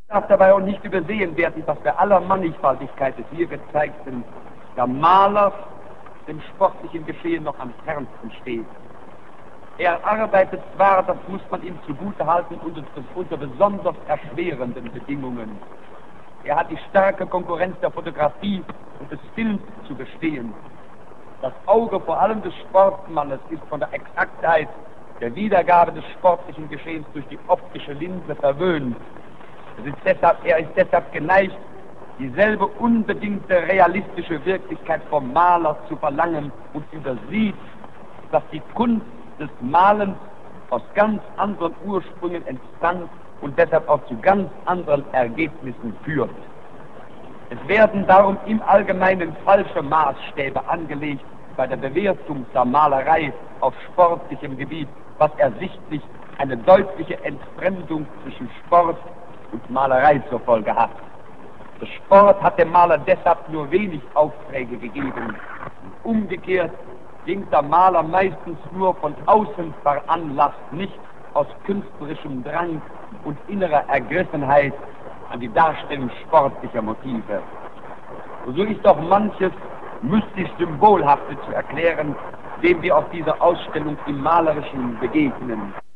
Darf dabei auch nicht übersehen werden, dass bei aller Mannigfaltigkeit des hier gezeigten der Maler dem sportlichen Geschehen noch am fernsten steht. Er arbeitet zwar, das muss man ihm zugute halten, unter besonders erschwerenden Bedingungen. Er hat die starke Konkurrenz der Fotografie und des Films zu bestehen. Das Auge vor allem des Sportmannes ist von der Exaktheit der Wiedergabe des sportlichen Geschehens durch die optische Linse verwöhnt. Er ist deshalb geneigt, dieselbe unbedingte realistische Wirklichkeit vom Maler zu verlangen und übersieht, dass die Kunst des Malens aus ganz anderen Ursprüngen entstand und deshalb auch zu ganz anderen Ergebnissen führt. Es werden darum im Allgemeinen falsche Maßstäbe angelegt bei der Bewertung der Malerei auf sportlichem Gebiet, was ersichtlich eine deutliche Entfremdung zwischen Sport und Malerei zur Folge hat. Der Sport hat dem Maler deshalb nur wenig Aufträge gegeben. Umgekehrt ging der Maler meistens nur von außen veranlasst, nicht aus künstlerischem Drang und innerer Ergriffenheit an die Darstellung sportlicher Motive. So ist auch manches mystisch Symbolhafte zu erklären, dem wir auf dieser Ausstellung im Malerischen begegnen.